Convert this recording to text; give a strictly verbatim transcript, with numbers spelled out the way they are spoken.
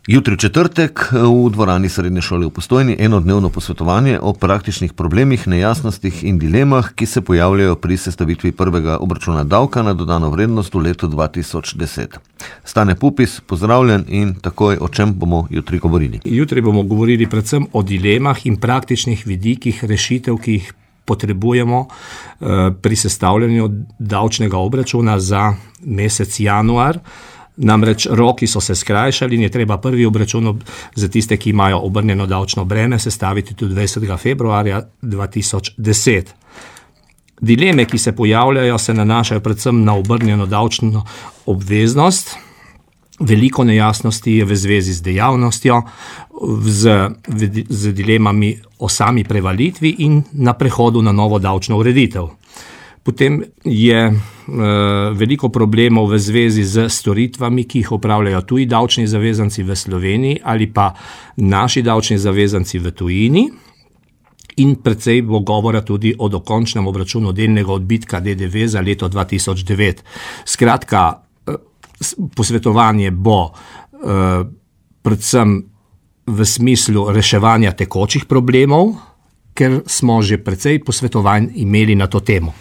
Jutri četrtek v dvorani Srednje šole v Postojni enodnevno posvetovanje o praktičnih problemih, nejasnostih in dilemah, ki se pojavljajo pri sestavitvi prvega obračuna davka na dodano vrednost v letu dva tisoč deset. Stane Pupis, pozdravljen in takoj o čem bomo jutri govorili. Jutri bomo govorili predvsem o dilemah in praktičnih vidikih rešitev, ki jih potrebujemo pri sestavljanju davčnega obračuna za mesec januar. Namreč roki so se skrajšali in je treba prvi obračun za tiste, ki imajo obrnjeno davčno breme, sestaviti tudi dvajsetega februarja dva tisoč deset. Dileme, ki se pojavljajo, se nanašajo predvsem na obrnjeno davčno obveznost. Veliko nejasnosti je v zvezi z dejavnostjo, z, z dilemami o sami prevalitvi in na prehodu na novo davčno ureditev. Potem je e, veliko problemov v zvezi z storitvami, ki jih opravljajo tuji davčni zavezanci v Sloveniji ali pa naši davčni zavezanci v tujini. In precej bo govora tudi o dokončnem obračunu delnega odbitka D D V za leto dva tisoč devet. Skratka, posvetovanje bo e, predvsem v smislu reševanja tekočih problemov, ker smo že precej posvetovanj imeli na to temo.